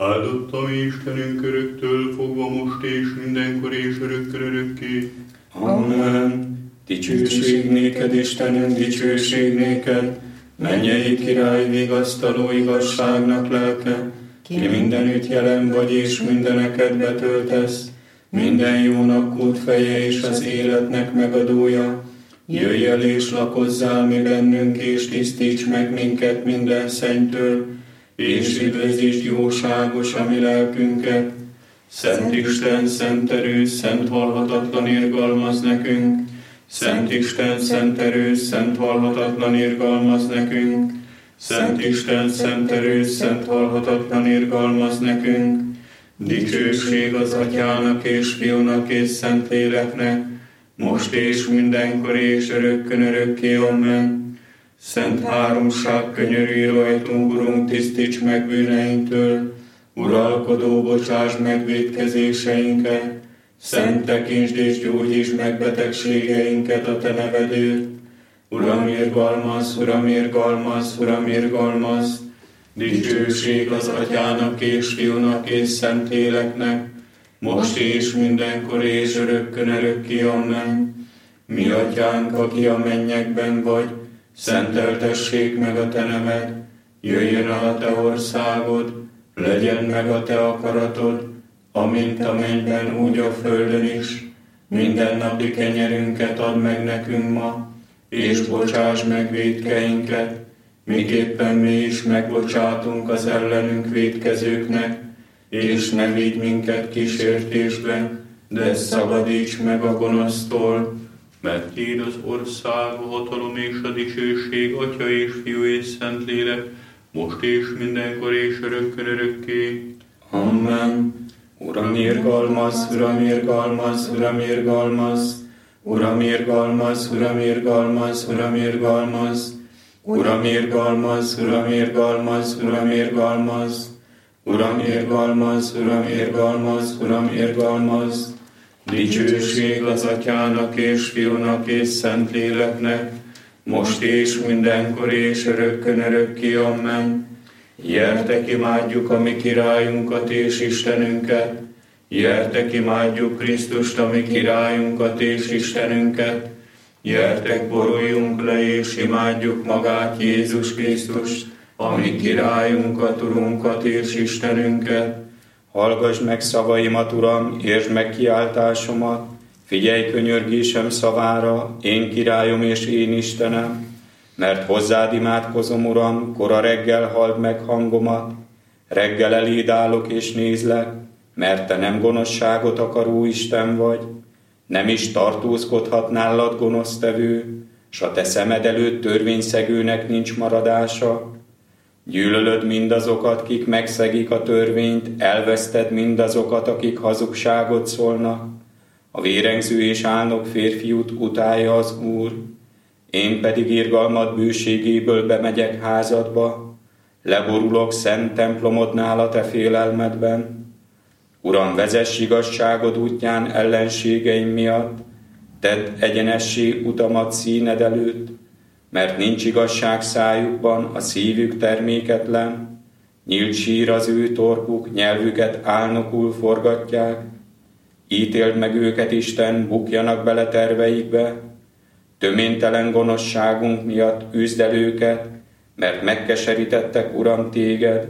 Áldott a mi Istenünk öröktől fogva most és mindenkor és örökkön örökké. Amen. Dicsőség néked, Istenünk, dicsőség néked, mennyei király, vigasztaló igazságnak lelke, ki mindenütt jelen vagy és mindeneket betöltesz, minden jónak útfeje és az életnek megadója. Jöjj el és lakozzál mi bennünk, és tisztíts meg minket minden szennytől, és üdvözítsd jóságos a mi lelkünket. Szent Isten, szent erő, szent halhatatlan irgalmaz nekünk. Szent Isten, szent erő, szent halhatatlan irgalmaz nekünk. Szent Isten, szent erő, szent halhatatlan irgalmaz nekünk. Dicsőség az Atyának és Fiúnak és Szentléleknek, most és mindenkor és örökkön örökké. Amen. Szent háromság, könyörülj rajtunk, Urunk, tisztíts meg bűneinktől. Uralkodó, bocsásd meg vétkezéseinket. Szent, tekintsd és gyógyítsd meg betegségeinket a Te nevedért. Uram, irgalmaz, Uram, irgalmaz, Uram, irgalmaz. Dicsőség az Atyának és Fiúnak és Szentléleknek, most és mindenkor és örökkön örökké. Amen. Mi Atyánk, aki a mennyekben vagy, szenteltessék meg a Te neved, jöjjön el a Te országod, legyen meg a Te akaratod, amint a mennyben, úgy a földön is. Mindennapi kenyerünket add meg nekünk ma, és bocsáss meg vétkeinket, miképpen mi is megbocsátunk az ellenünk vétkezőknek, és ne vigy minket kísértésbe, de szabadíts meg a gonosztól. Mert Tiéd az ország, a hatalom és a dicsőség, Atya és Fiú és Szentlélek, most és mindenkor és örökkön örökké. Amen. Uram, irgalmaz, Uram, irgalmaz, Uram, irgalmaz. Uram, irgalmaz, Uram, irgalmaz, Uram, irgalmaz. Uram, irgalmaz, Uram, irgalmaz, Uram, irgalmaz. Uram, irgalmaz, Uram, irgalmaz, Uram, irgalmaz. Dicsőség az Atyának és Fiúnak és Szentléleknek, most és mindenkor és örökkön örökké. Amen. Gyertek, imádjuk a mi királyunkat és Istenünket. Gyertek, imádjuk Krisztust, a mi királyunkat és Istenünket. Gyertek, boruljunk le és imádjuk magát, Jézus Krisztust, a mi királyunkat, Urunkat és Istenünket. Hallgass meg szavaimat, Uram, értsd meg kiáltásomat, figyelj könyörgésem szavára, én királyom és én Istenem, mert hozzád imádkozom, Uram, kora reggel halld meg hangomat, reggel eléd állok és nézlek, mert Te nem gonoszságot akaró Isten vagy, nem is tartózkodhat nálad gonosztevő, s a Te szemed előtt törvényszegőnek nincs maradása. Gyűlölöd mindazokat, kik megszegik a törvényt, elveszted mindazokat, akik hazugságot szólnak. A vérengző és álnok férfiút utálja az Úr. Én pedig irgalmad bőségéből bemegyek házadba, leborulok szent templomodnál a Te félelmedben. Uram, vezess igazságod útján ellenségeim miatt, tedd egyenessé utamat színed előtt, mert nincs igazság szájukban, a szívük terméketlen, nyílt sír az ő torkuk, nyelvüket álnokul forgatják. Ítéld meg őket, Isten, bukjanak bele terveikbe, töménytelen gonoszságunk miatt üzd el őket, mert megkeserítettek, Uram, Téged,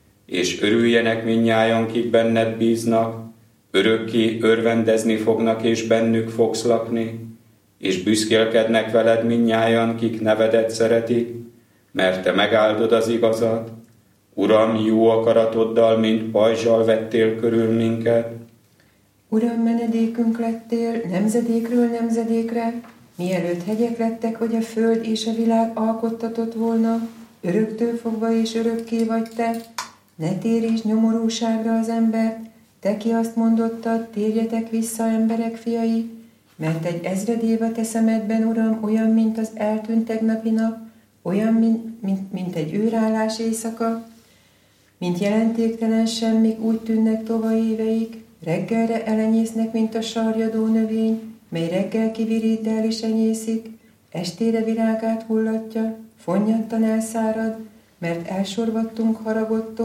és örüljenek mindnyájan, kik benned bíznak, örökké örvendezni fognak, és bennük fogsz lakni, és büszkélkednek veled mindnyájan, kik nevedet szeretik, mert Te megáldod az igazat. Uram, jó akaratoddal, mint pajzsal vettél körül minket. Uram, menedékünk lettél nemzedékről nemzedékre, mielőtt hegyek lettek, hogy a föld és a világ alkottatott volna, öröktől fogva és örökké vagy Te. Ne téríts nyomorúságra az embert, Te ki azt mondottad, térjetek vissza, emberek fiai, mert egy ezred év a Te szemedben, Uram, olyan, mint az eltűnt tegnapi nap, olyan, mint egy őrállás éjszaka, mint jelentéktelen semmik, úgy tűnnek tova éveik, reggelre elenyésznek, mint a sarjadó növény, mely reggel kivirít, el is enyészik, estére virágát hullatja, fonnyadtan elszárad, mert elsorvadtunk haragottól,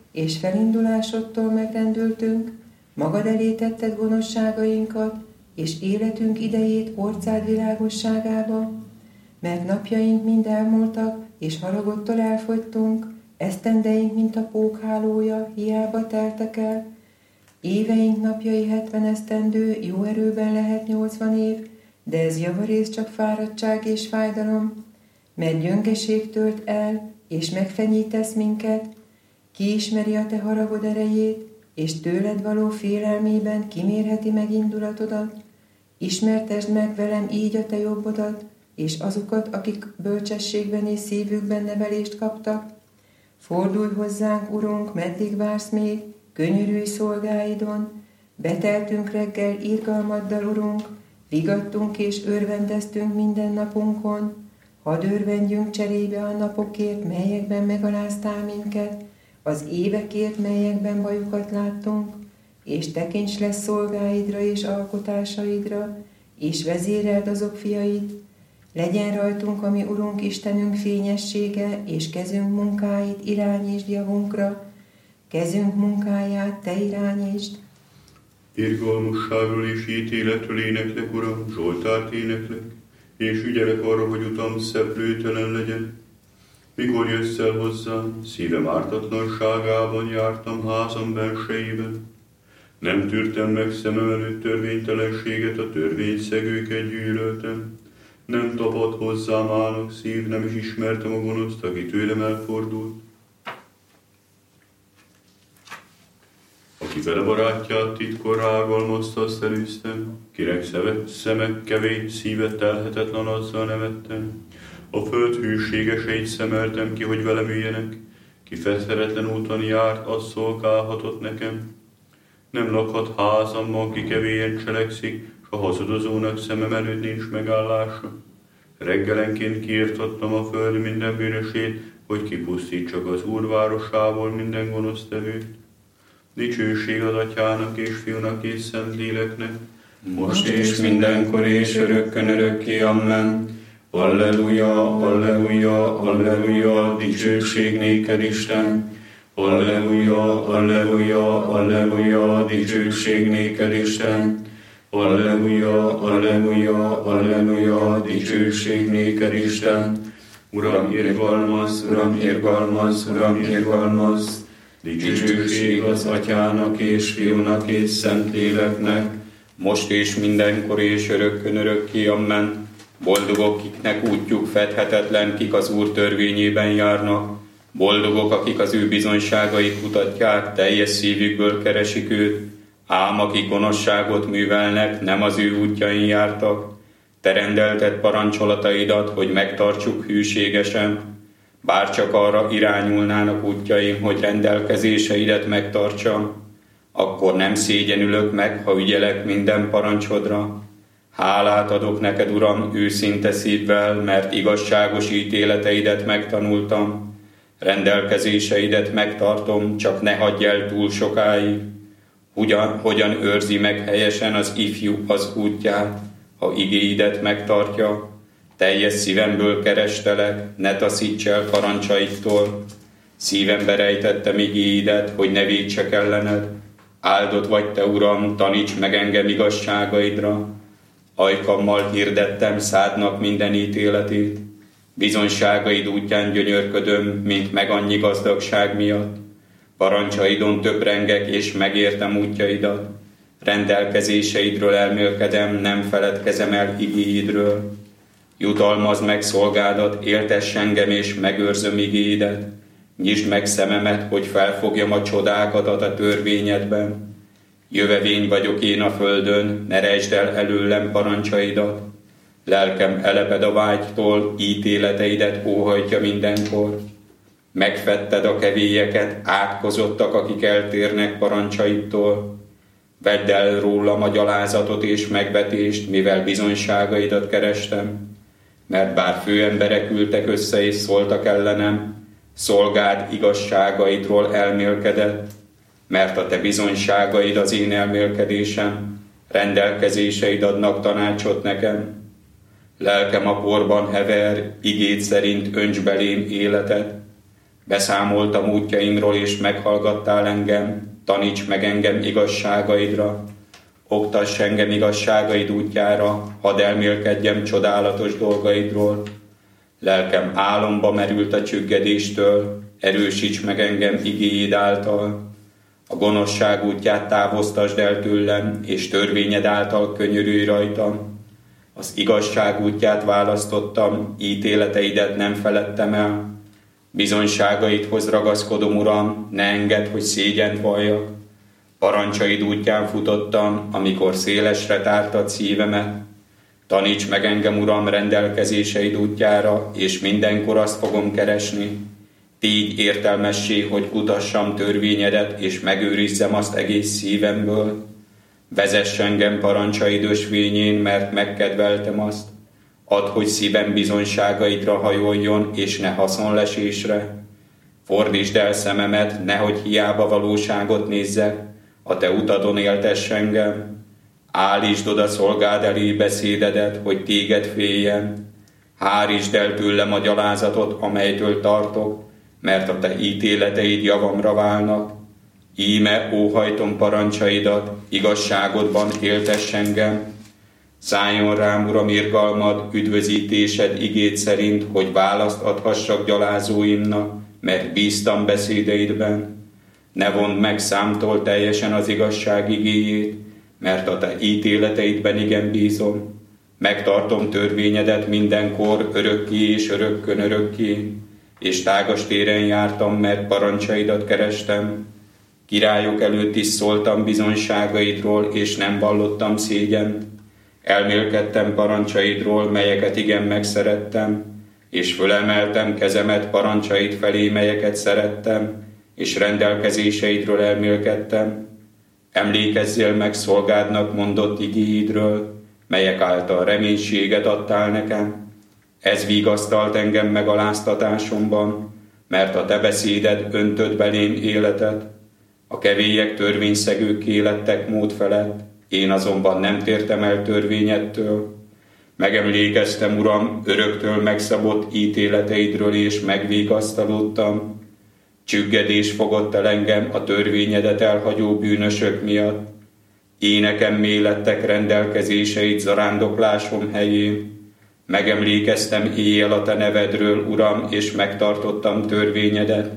és felindulásodtól megrendültünk, magad elé tetted gonoszságainkat, és életünk idejét orcád világosságába, mert napjaink mind elmúltak, és haragodtól elfogytunk, esztendeink, mint a pókhálója, hiába teltek el. Éveink napjai 70 esztendő, jó erőben lehet 80 év, de ez javarész csak fáradtság és fájdalom, mert gyöngeség tört el, és megfenyítesz minket. Ki ismeri a te haragod erejét, és tőled való félelmében kimérheti meg indulatodat? Ismertesd meg velem így a te jobbodat, és azokat, akik bölcsességben és szívükben nevelést kaptak. Fordulj hozzánk, Urunk, meddig vársz még, könyörülj szolgáidon. Beteltünk reggel irgalmaddal, Urunk, vigadtunk és örvendeztünk minden napunkon. Hadd örvendjünk cserébe a napokért, melyekben megaláztál minket, az évekért, melyekben bajukat láttunk, és tekints le szolgáidra és alkotásaidra, és vezéreld azok fiait. Legyen rajtunk, ami Urunk Istenünk fényessége, és kezünk munkáit irányítsd javunkra, kezünk munkáját te irányítsd. Irgalmasságról és ítéletről éneklek, Uram, Zsoltárt éneklek, és ügyelek arra, hogy utam szeplőtelen legyen. Mikor jössz el hozzám, szívem ártatlanságában jártam házam belsejében. Nem tűrtem meg szemem előtt törvénytelenséget, a törvényszegőket gyűlöltem. Nem tapadt hozzám álnok szív, nem is ismertem a gonoszt, aki tőlem elfordult. Aki vele barátját titkor rágalmazta, azt elűztem, kinek szemek kevés, szíve telhetetlen, azzal nevettem. A föld hűségeseit szemeltem ki, hogy velem üljenek, ki feszteretlen úton járt, az szolgálhatott nekem. Nem lakhat házamban, ki kevélyen cselekszik, s a hazudozónak szemem előtt nincs megállása. Reggelenként kiirtattam a föld minden bűnösét, hogy kipusztítsak az Úr városából minden gonosztevőt. Dicsőség az Atyának és Fiúnak és Szentléleknek, most és mindenkor és örökkön örökké, amen. Alleluja, alleluja, alleluja, dicsőség néked, Isten. Alleluja, alleluja, alleluja, dicsőség néked, Isten. Alleluja, alleluja, alleluja, dicsőség néked, Isten. Uram, irgalmaz, Uram, irgalmaz, Uram, irgalmaz. Dicsőség az Atyának és Fiúnak és Szentléleknek, most és mindenkor és örökkön örökké, amen. Boldogok, kiknek útjuk fedhetetlen, kik az Úr törvényében járnak. Boldogok, akik az ő bizonyságait kutatják, teljes szívükből keresik őt. Ám akik gonoszságot művelnek, nem az ő útjain jártak. Te rendelted parancsolataidat, hogy megtartsuk hűségesen. Bárcsak arra irányulnának útjaim, hogy rendelkezéseidet megtartsam, akkor nem szégyenülök meg, ha ügyelek minden parancsodra. Hálát adok neked, Uram, őszinte szívvel, mert igazságos ítéleteidet megtanultam. Rendelkezéseidet megtartom, csak ne hagyj el túl sokáig. Hogyan őrzi meg helyesen az ifjú az útját, ha igéidet megtartja? Teljes szívemből kerestelek, ne taszíts el parancsaidtól. Szívembe rejtettem igéidet, hogy ne vétsek ellened. Áldott vagy te, Uram, taníts meg engem igazságaidra. Ajkammal hirdettem szádnak minden ítéletét. Bizonyságaid útján gyönyörködöm, mint meg annyi gazdagság miatt. Parancsaidon töprengek, és megértem útjaidat. Rendelkezéseidről elmélkedem, nem feledkezem el igéidről. Jutalmazd meg szolgádat, éltess engem és megőrzöm igéidet. Nyisd meg szememet, hogy felfogjam a csodákat a te törvényedben. Jövevény vagyok én a földön, ne rejtsd el előlem parancsaidat. Lelkem eleped a vágytól, ítéleteidet óhajtja mindenkor. Megfetted a kevélyeket, átkozottak, akik eltérnek parancsaidtól. Vedd el rólam a gyalázatot és megvetést, mivel bizonyságaidat kerestem. Mert bár főemberek ültek össze és szóltak ellenem, szolgád igazságaidról elmélkedett, mert a te bizonyságaid az én elmélkedésem, rendelkezéseid adnak tanácsot nekem. Lelkem a porban hever, igéd szerint önts belém életet. Beszámoltam útjaimról, és meghallgattál engem, taníts meg engem igazságaidra. Oktass engem igazságaid útjára, hadd elmélkedjem csodálatos dolgaidról. Lelkem álomba merült a csüggedéstől, erősíts meg engem igéid által. A gonoszság útját távoztasd el tőlem, és törvényed által könyörülj rajtam. Az igazság útját választottam, ítéleteidet nem feledtem el. Bizonyságaidhoz ragaszkodom, Uram, ne engedd, hogy szégyent valljak. Parancsaid útján futottam, amikor szélesre tártad szívemet. Taníts meg engem, Uram, rendelkezéseid útjára, és mindenkor azt fogom keresni. Tégy értelmessé, hogy kutassam törvényedet, és megőrizzem azt egész szívemből. Vezess engem parancsaid ösvényén, mert megkedveltem azt. Add, hogy szívem bizonyságaidra hajoljon, és ne haszonlesésre. Fordítsd el szememet, nehogy hiába valóságot nézzek, a te utadon éltess engem. Állítsd oda szolgád elé beszédedet, hogy téged féljen. Hárítsd el tőlem a gyalázatot, amelytől tartok, mert a te ítéleteid javamra válnak. Íme óhajtom parancsaidat, igazságodban éltess engem. Szálljon rám, Uram, irgalmad, üdvözítésed igéd szerint, hogy választ adhassak gyalázóimnak, mert bíztam beszédeidben. Ne vondd meg számtól teljesen az igazság igéjét, mert a te ítéleteidben igen bízom. Megtartom törvényedet mindenkor, örökké és örökkön örökké, és tágas téren jártam, mert parancsaidat kerestem. Királyok előtt is szóltam bizonyságaidról, és nem vallottam szégyent. Elmélkedtem parancsaidról, melyeket igen megszerettem, és fölemeltem kezemet parancsaid felé, melyeket szerettem, és rendelkezéseidről elmélkedtem. Emlékezzél meg szolgádnak mondott igéidről, melyek által reménységet adtál nekem. Ez vigasztalt engem megaláztatásomban, mert a te beszéded öntött belém életet. A kevélyek törvényszegőkké lettek mód felett, én azonban nem tértem el törvényettől. Megemlékeztem, Uram, öröktől megszabott ítéleteidről, és megvigasztalódtam. Csüggedés fogott el engem a törvényedet elhagyó bűnösök miatt. Énekem mélettek rendelkezéseid zarándoklásom helyén. Megemlékeztem éjjel a te nevedről, Uram, és megtartottam törvényedet.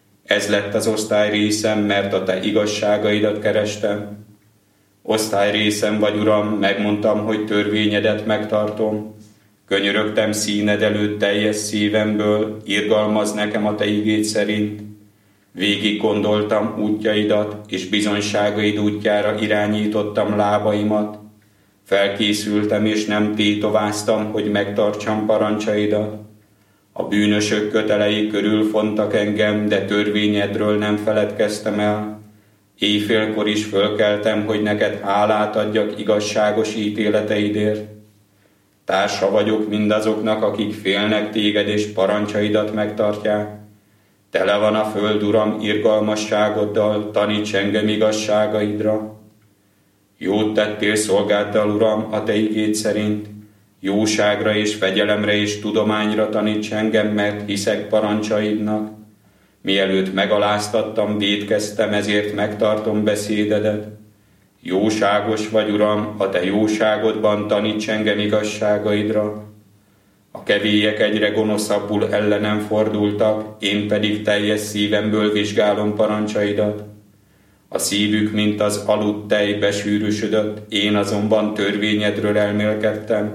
Ez lett az osztályrészem, mert a te igazságaidat kerestem. Osztályrészem vagy, Uram, megmondtam, hogy törvényedet megtartom. Könyörögtem színed előtt teljes szívemből, irgalmazz nekem a te igéd szerint. Végig gondoltam útjaidat, és bizonyságaid útjára irányítottam lábaimat. Felkészültem, és nem tétováztam, hogy megtartsam parancsaidat. A bűnösök kötelei körül fontak engem, de törvényedről nem feledkeztem el. Éjfélkor is fölkeltem, hogy neked hálát adjak igazságos ítéleteidért. Társa vagyok mindazoknak, akik félnek téged és parancsaidat megtartják. Tele van a föld, Uram, irgalmasságoddal, taníts engem igazságaidra. Jót tettél szolgáddal, Uram, a te igéd szerint. Jóságra és fegyelemre és tudományra taníts engem, mert hiszek parancsaidnak. Mielőtt megaláztattam, vétkeztem, ezért megtartom beszédedet. Jóságos vagy, Uram, a te jóságodban taníts engem igazságaidra. A kevélyek egyre gonoszabbul ellenem fordultak, én pedig teljes szívemből vizsgálom parancsaidat. A szívük, mint az aludt tej besűrűsödött, én azonban törvényedről elmélkedtem.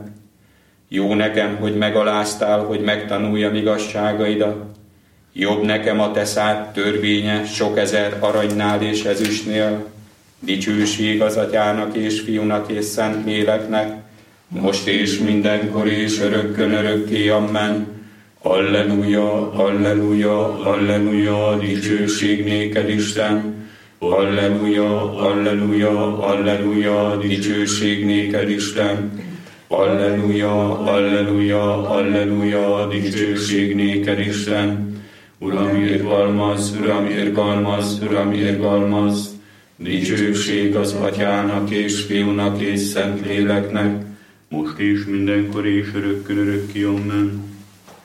Jó nekem, hogy megaláztál, hogy megtanuljam igazságaidat. Jobb nekem a te szád törvénye sok ezer aranynál és ezüstnél. Dicsőség az Atyának és Fiúnak és Szentléleknek, most és mindenkor és örökkön örökké, amen. Alleluja, alleluja, alleluja, dicsőség néked, Isten. Alleluja, alleluja, alleluja, dicsőség néked, Isten. Alleluja, alleluja, alleluja, dicsőség néked, Isten. Uram, irgalmaz, Uram, irgalmaz, Uram, irgalmaz. Dicsőség az Atyának és Fiúnak és Szentléleknek, most és mindenkor és örökkön örökké, amen.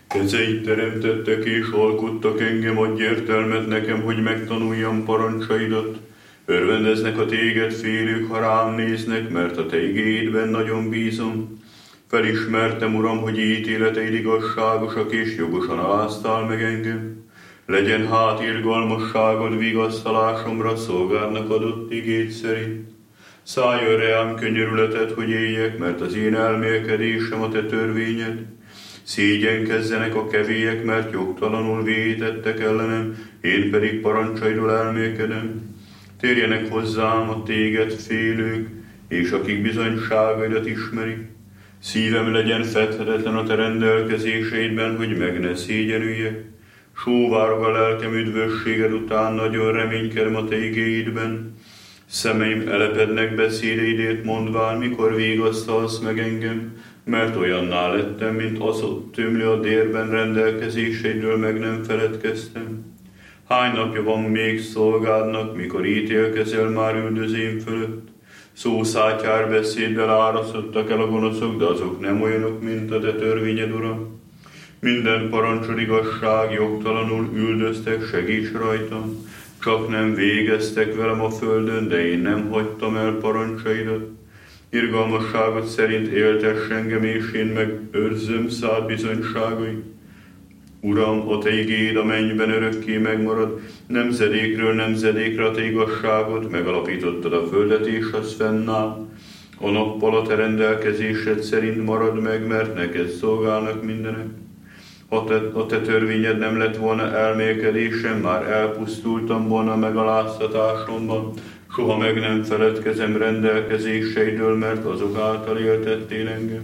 Kezeid teremtettek és alkottak engem, adj értelmet nekem, hogy megtanuljam parancsaidat. Örvendeznek a téged félők, ha rám néznek, mert a te igéidben nagyon bízom. Felismertem, Uram, hogy ítéleteid igazságosak és jogosan aláztál meg engem. Legyen hát irgalmasságod vigasztalásomra, szolgádnak adott igéd szerint. Szálljon reám könyörületed, hogy éljek, mert az én elmélkedésem a te törvényed. Szégyenkezzenek a kevélyek, mert jogtalanul vétettek ellenem, én pedig parancsaidról elmélkedem. Térjenek hozzám a téged félők, és akik bizonyságaidat ismerik. Szívem legyen fedhetetlen a te rendelkezéseidben, hogy meg ne szégyenüljek. Sóvárog a lelkem üdvösséged után, nagyon reménykedem a te igéidben. Szemeim elepednek beszédeidét mondván, mikor vigasztalsz meg engem, mert olyanná lettem, mint az ott tömlő a dérben, rendelkezéseidről meg nem feledkeztem. Hány napja van még szolgádnak, mikor ítélkezel már üldözém fölött? Szószátyár beszéddel árasztottak el a gonoszok, de azok nem olyanok, mint a te törvényed, Uram. Minden parancsod igazság, jogtalanul üldöztek, segíts rajtam. Csak nem végeztek velem a földön, de én nem hagytam el parancsaidat. Irgalmasságod szerint éltess engem, és én meg őrzöm szád bizonyságait. Uram, a te igéd a mennyben örökké megmarad, nemzedékről nemzedékre a te igazságod, megalapítottad a földet, és az fennáll. A nappal a te rendelkezésed szerint marad meg, mert neked szolgálnak mindenek. Ha a te törvényed nem lett volna elmélkedésem, már elpusztultam volna megaláztatásomban. Soha meg nem feledkezem rendelkezéseidől, mert azok által éltettél engem.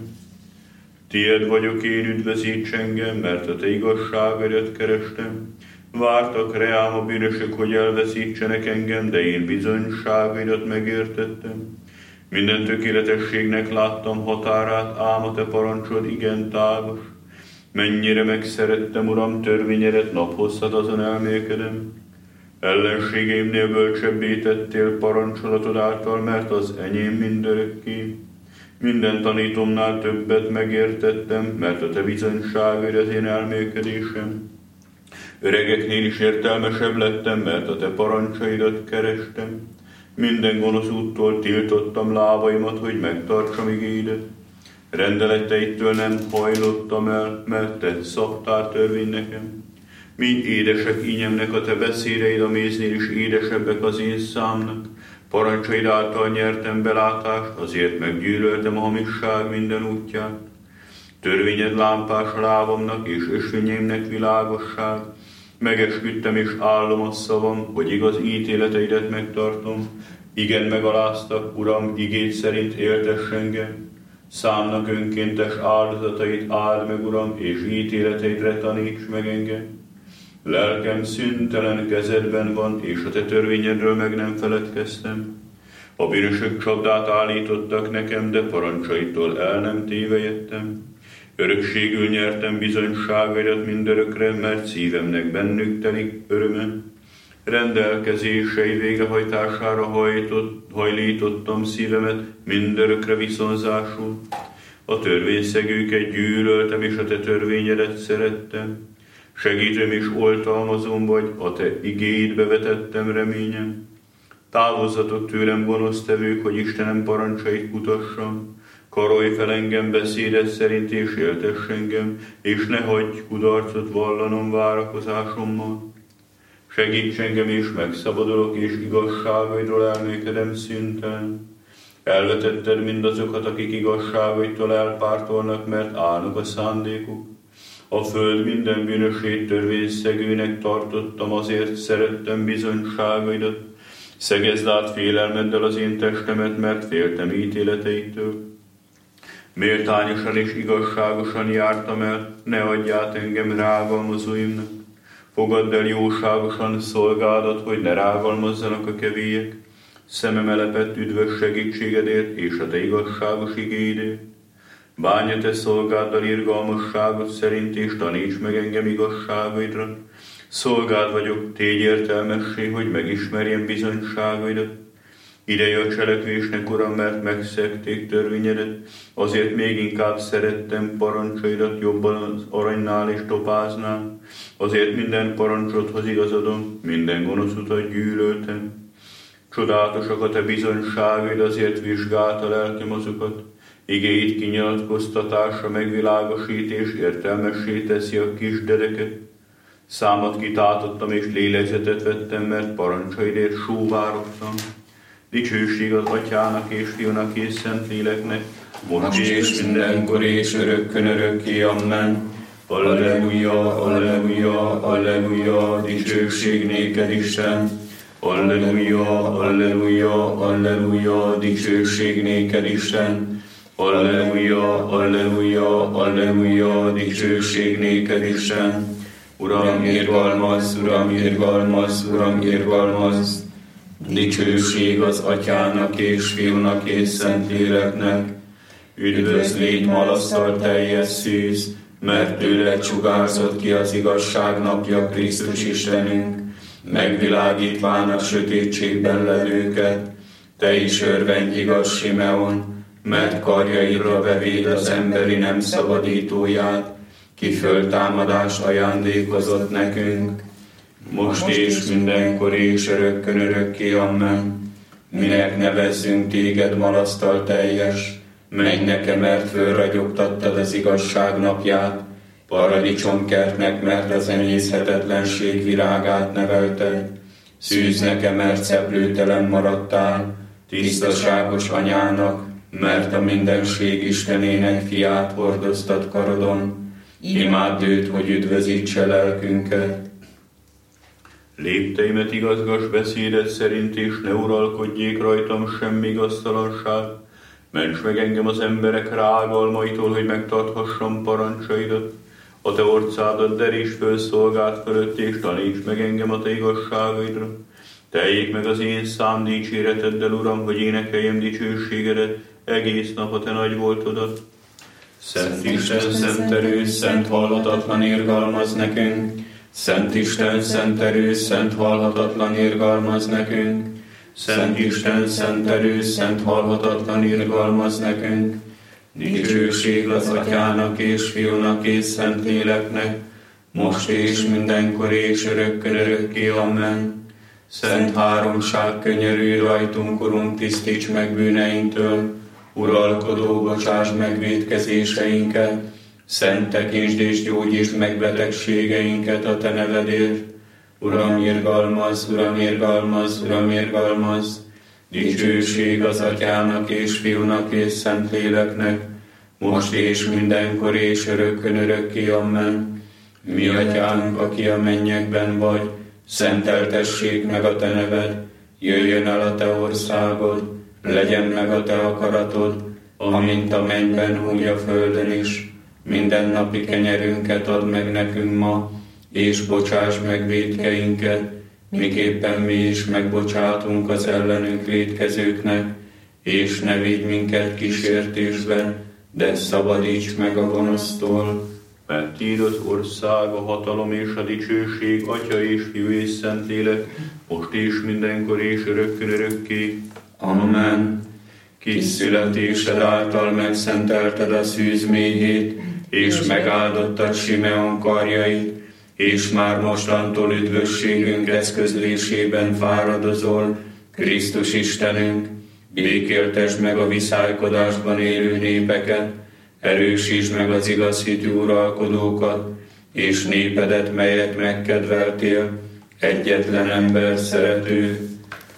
Tied vagyok én, üdvözíts engem, mert a te igazságaidat kerestem. Vártak reám a bűnösök, hogy elveszítsenek engem, de én bizonyságaidat megértettem. Minden tökéletességnek láttam határát, ám a te parancsod igen tágos. Mennyire megszerettem, Uram, törvényedet, naphosszat azon elmélkedem. Ellenségeimnél bölcsebbé tettél parancsolatod által, mert az enyém mindörökké. Minden tanítomnál többet megértettem, mert a te bizonyságaid az én elmélkedésem. Öregeknél is értelmesebb lettem, mert a te parancsaidat kerestem. Minden gonosz úttól tiltottam lábaimat, hogy megtartsam igédet. Rendeleteitől nem hajlottam el, mert te szabtál törvény nekem. Mind édesek ínyemnek a te beszédeid, a méznél is édesebbek az én számnak. Parancsaid által nyertem belátást, azért meggyűlöltem a hamisság minden útját. Törvényed lámpás a lábamnak, és ösvényeimnek világosság. Megesküdtem és állom a szavam, hogy igaz ítéleteidet megtartom. Igen, megaláztak, Uram, igéd szerint éltess engem. Számnak önkéntes áldozatait áld meg, Uram, és ítéleteidre taníts meg engem. Lelkem szüntelen kezedben van, és a te törvényedről meg nem feledkeztem. A bűnösök csapdát állítottak nekem, de parancsaitól el nem tévejettem. Örökségül nyertem bizonyságaidat mindörökre, mert szívemnek bennük telik öröme. Rendelkezései végrehajtására hajlítottam szívemet, mindörökre viszonzásul. A törvényszegőket gyűlöltem, és a te törvényedet szerettem. Segítőm és oltalmazom vagy, a te igéidbe vetettem reményem. Távozzatok tőlem gonosztevők, hogy Istenem parancsait kutassam. Karolj fel engem beszédet szerint, és éltess engem, és ne hagyj kudarcot vallanom várakozásommal. Segíts engem, és megszabadulok, és igazságaidról elmélkedem szüntelen. Elvetetted mindazokat, akik igazságaitól elpártolnak, mert állnak a szándékuk. A föld minden bűnösét törvényszegőnek tartottam, azért szerettem bizonyságaidat. Szegezd át félelmeddel az én testemet, mert féltem ítéleteitől. Méltányosan és igazságosan jártam el, ne adj át engem rágalmazóimnak. Fogadd el jóságosan szolgádat, hogy ne rágalmazzanak a kevélyek. Szemem elepett üdvös segítségedért és a te igazságos igéidért. Bánj a te szolgáddal irgalmasságot szerint, és taníts meg engem igazságaidra. Szolgád vagyok, tégy értelmessé, hogy megismerjem bizonyságaidat. Ideje a cselekvésnek, Uram, mert megszegték törvényedet, azért még inkább szerettem parancsaidat jobban az aranynál és topáznál, azért minden parancsodhoz igazodom, minden gonosz utat gyűlöltem. Csodálatosak a te bizonyságaid, azért vizsgálta lelkem azokat, igéid kinyilatkoztatása megvilágosít és értelmessé teszi a kisdedeket. Számat kitáltottam és lélegzetet vettem, mert parancsaidért sóvárogtam. Dicsőség az Atyának és Fiúnak és Szentléleknek, most és mindenkor és örökkön örökké. Amen. Alleluja, alleluja, alleluja, dicsőség néked Isten. Alleluja, alleluja, alleluja, dicsőség néked Isten. Alleluja, alleluja, alleluja, dicsőség néked Isten. Uram, irgalmaz, Uram, irgalmaz, Uram, irgalmaz. Dicsőség az Atyának és Fiúnak és Szentléleknek. Üdvözl légy malasztal teljes szűz, mert tőled sugárzott ki az igazság napja, Krisztus Istenünk, megvilágítván a sötétségben levőket. Te is örvendj, igaz Simeon, mert karjaidra bevéd az emberi nem szabadítóját, ki föltámadást ajándékozott nekünk. Most és mindenkor és örökkön örökké. Amen. Minek nevezzünk téged malasztal teljes, menj nekem, mert fölragyogtattad az igazság napját, paradicsomkertnek, mert az emészhetetlenség virágát nevelted, szűz nekem, mert szeplőtelen maradtál, tisztaságos anyának, mert a mindenség Istenének fiát hordoztad karodon. Imádd őt, hogy üdvözítse lelkünket. Lépteimet igazgass beszédet szerint, és ne uralkodjék rajtam semmi igaztalanság. Ments meg engem az emberek rágalmaitól, hogy megtarthassam parancsaidat. A te orcádat deríts föl szolgád fölött, és taníts meg engem a te igazságaidra. Teljék meg az én szám dicséreteddel, Uram, hogy énekeljem dicsőségedet, egész nap a te nagy voltodat. Szent Isten, szent erő, szent halhatatlan irgalmaz nekünk. Szent Isten, szent erő, szent halhatatlan irgalmaz nekünk. Szent Isten, szent erő, szent halhatatlan irgalmaz nekünk. Dicsőség az Atyának és Fiúnak és Szentléleknek, most és mindenkor és örökkön örökké. Amen. Szent háromság, könyörülj rajtunk, Urunk, tisztíts meg bűneinktől, uralkodó, bocsásd meg vétkezéseinket, szent tekintsd és gyógyítsd meg betegségeinket a te nevedért. Uram, irgalmaz, Uram, irgalmaz, Uram, irgalmaz. Dicsőség az Atyának és Fiúnak és Szentléleknek, most és mindenkor és örökkön örökké. Amen. Mi Atyánk, aki a mennyekben vagy, szenteltessék meg a te neved, jöjjön el a te országod, legyen meg a te akaratod, amint a mennyben, úgy a földön is. Mindennapi kenyerünket add meg nekünk ma, és bocsáss meg vétkeinket, miképpen mi is megbocsátunk az ellenünk vétkezőknek, és ne vigy minket kísértésbe, de szabadíts meg a gonosztól. Mert tiéd az ország, a hatalom és a dicsőség, Atya és Fiú és Szentlélek, most és mindenkor és örökkön örökké. Amen. Kis születésed által megszentelted a szűz méhét, és megáldottad Simeon karjait, és már mostantól üdvösségünk eszközlésében fáradozol, Krisztus Istenünk, békéltesd meg a viszálykodásban élő népeket, erősítsd meg az igaz hitű uralkodókat, és népedet, melyet megkedveltél, egyetlen ember szerető.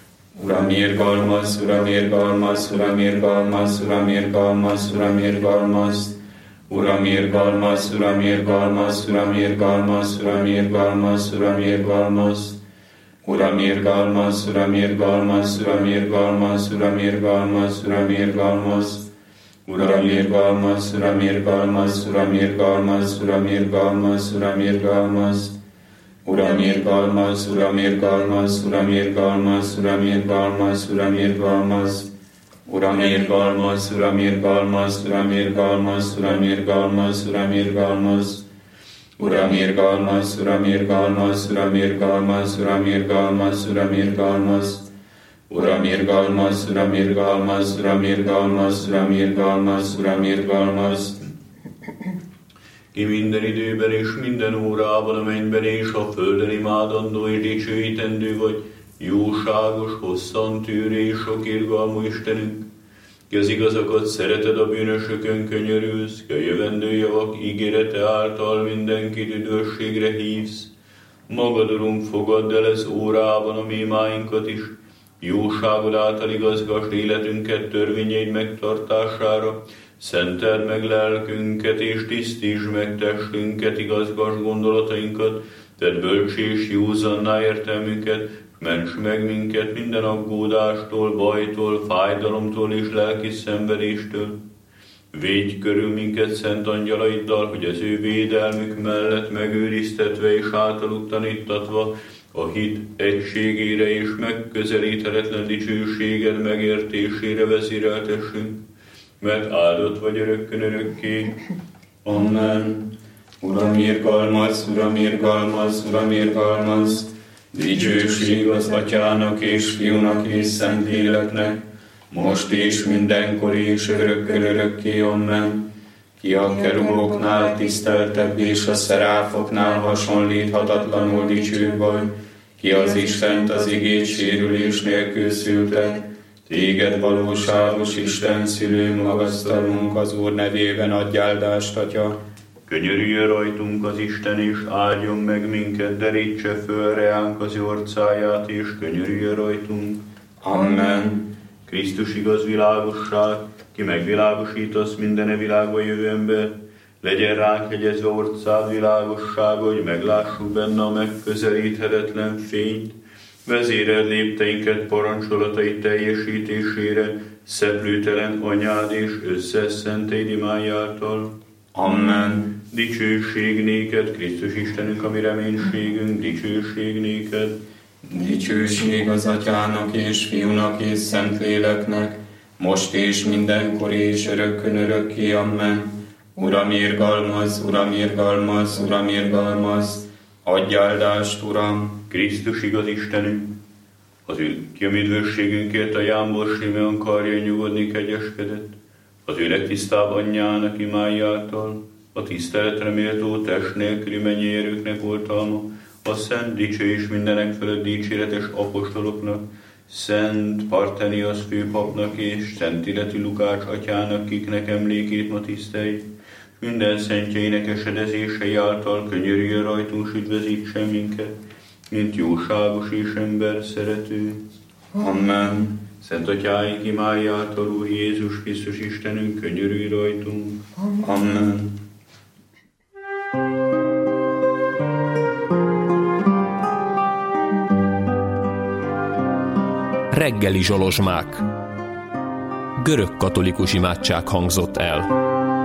Uram, irgalmaz, Uram, irgalmaz, Uram, irgalmaz, Uram, irgalmaz, Uram, irgalmaz. Uram, irgalmaz, Uram, irgalmaz, Uram, irgalmaz, Uram, irgalmaz, Uram, irgalmaz. Uram, irgalmaz, Uram, irgalmaz, Uram, irgalmaz, Uram, irgalmaz, Uram, irgalmaz. Uram, irgalmaz, Uram, irgalmaz, Uram, irgalmaz, Uram, irgalmaz, Uram, irgalmaz. Uram, irgalmaz, Uram, irgalmaz, Uram, irgalmaz, Uram, irgalmaz, Uram, irgalmaz. Uram, irgalmaz, Uram, irgalmaz, Uram, irgalmaz, Uram, irgalmaz, Uram, irgalmaz. Uram, irgalmaz, Uram, irgalmaz, Uram, irgalmaz, Uram, irgalmaz, Uram, irgalmaz. Uram, irgalmaz, Uram, irgalmaz, Uram, irgalmaz, Uram, irgalmaz, Uram, irgalmaz. Ki minden időben és minden órában a mennyben és a földön imádandó és dicsőítendő vagy, jóságos, hosszantűrő és sok irgalmú Istenünk, ki az igazakat szereted, a bűnösökön könyörülsz, ki a jövendő javak ígérete által mindenkit üdvösségre hívsz. Magad, Urunk, fogadd el ez órában a mi imáinkat is, jóságod által igazgasd életünket törvényeid megtartására, szenteld meg lelkünket és tisztítsd meg testünket, igazgasd gondolatainkat, tedd bölcsé és józanná értelmünket, ments meg minket minden aggódástól, bajtól, fájdalomtól és lelki szenvedéstől. Védj körül minket szent angyalaiddal, hogy az ő védelmük mellett megőriztetve és általuk tanítatva a hit egységére és megközelíthetetlen dicsőséged megértésére vezéreltessünk, mert áldott vagy örökkön örökké. Amen. Uram, irgalmaz, Uram, irgalmaz, Uram, irgalmaz. Dicsőség az Atyának és Fiúnak és Szentléleknek, most és mindenkor és örökkön örökké. Amen. Ki a keruboknál tiszteltebb és a szeráfoknál hasonlíthatatlanul dicső vagy, ki az Istent az igét sérülés nélkül szülted, téged valóságos Isten szülő magasztalunk, az Úr nevében adj áldást, Atya. Könyörüljön rajtunk az Isten, és áldjon meg minket, derítse föl reánk az orcáját, és könyörüljön rajtunk. Amen. Krisztus igaz világosság, ki megvilágosítasz minden világba jövő ember, legyen ránk hegyezve orcád világossága, hogy meglássuk benne a megközelíthetetlen fényt, vezéreld lépteinket parancsolatai teljesítésére, szeplőtelen anyád és összes szenteid imáj által. Amen. Dicsőség néked, Krisztus Istenünk, a mi reménységünk, dicsőség néked. Dicsőség az Atyának és Fiúnak és Szentléleknek, most és mindenkor és örökkön örökké. Amen. Uram, irgalmaz, Uram, irgalmaz, Uram, irgalmaz. Adj áldást, Uram. Krisztus igaz Istenünk, ki a mi üdvösségünkért a jámbor Simeon karján nyugodni kegyeskedett, az ő legtisztább anyjának imái által, a tiszteletre méltó test nélküli mennyi erőknek oltalma, a szent, dicső és mindenek fölött dicséretes apostoloknak, Szent Parteniasz főpapnak és Szent Ileti Lukács atyának, kiknek emlékét ma tiszteljük, minden szentjeinek esedezései által könyörüljön rajtunk, s üdvözítsen minket, mint jóságos és ember szerető. Amen. Szent Atyáink imái által, Úr Jézus Krisztus Istenünk, könyörülj rajtunk. Amen. Reggeli zsolozsmák. Görög katolikus imádság hangzott el.